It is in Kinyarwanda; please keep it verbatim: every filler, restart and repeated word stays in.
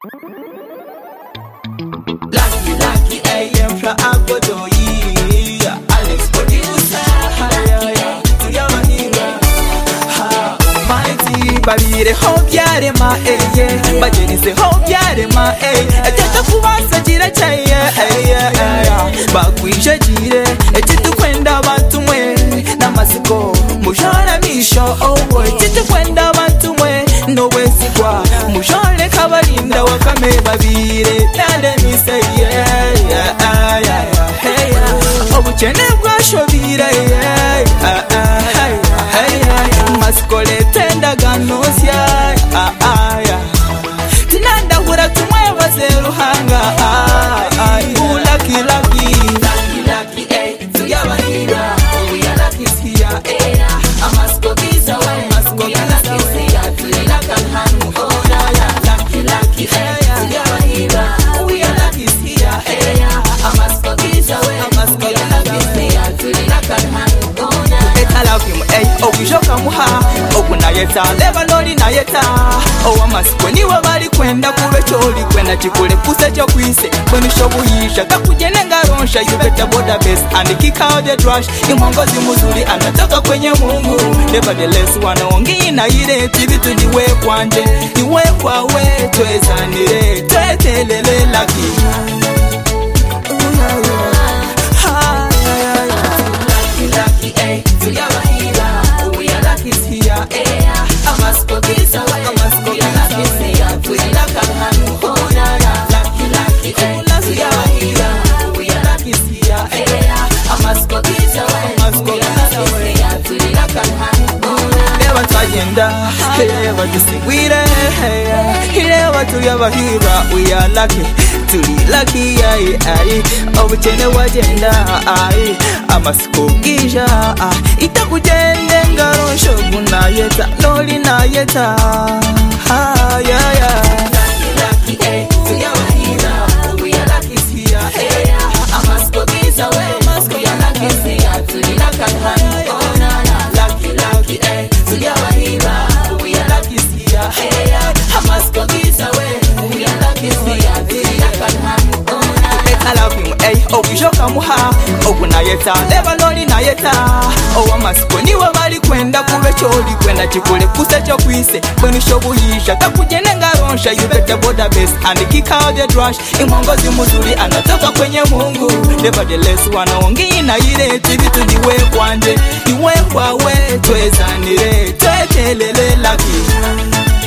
Lucky, lucky, A M fra Agodoyi, Alex producer, tuyabahira, mighty babire ho byarema, eh, bagenize ho byarema, eh, atata kubasagira cyaye, eh, bakwije gire, etitu kwenda batumwe, namasiko, mujara misho, oh boy, etitu kwenda batumwe, no wesigwa, mujare kabarinda wakame babire, nale mise, yeah, yeah, yeah, hey, obukene bwashobire, yeah, hey, hey, maskole tenda ganosya, ah, ah, yeah, tinanda hura tumwe bazeruhanga, ah, ah, lucky, lucky, lucky, lucky, eh, tuyabahira, we are lucky here, eh, amasko giza, amasko giza, tulaka hanu, oh, yeah, lucky, lucky, eh, tuyabahira, we are lucky here, eh, amasko giza, amasko giza, tulaka hanu, oh, yeah, I love him, eh, oh, bishoka muha, oh, kunayeta, leva lori nayeta, oh, amasko niwe bali kwenda kube choli kwenda chikule kuse cho kwise kwenu shobuyisha kakujene ngaronsha you better border base and kick out the trash imongozi muzuri anatoka kwenye Mungu nevertheless wanaongea na ile tibitu niwe kwanje niwe kwawe twezanire twetelele lucky lucky lucky eh tuyabahira we are lucky here eh amasko kisa we amasko lucky here tulaka hanu ona lucky lucky eh tuyabahira we are lucky here eh amasko kisa we amasko lucky here tulaka hanu ona never tagenda never diswire never tuyabahira we are lucky tuli lucky ai ai obukene wagenda ai amasko gisha itakujende ngaro shoguna yeta loli na yeta ah yeah yeah lucky lucky eh tuyabahira we are lucky here eh amasko gisha we amasko ya lucky here tulaka hanu ona lucky lucky eh tuyabahira we are lucky here eh amasko gisha we we are lucky here tulaka hanu ona I love him eh oh bishoka muha oh kunayeta leva loli nayeta oh amasko niwe bali kwenda kube choli kwenda chikule kuse cho kwise kwenu shobuyisha kakujene ngaronsha you better border base and kick out the trash imongozi muzuri anatoka kwenye Mungu nevertheless wanaongea na ile tibitu niwe kwanje niwe kwawe twezanire twetelele lucky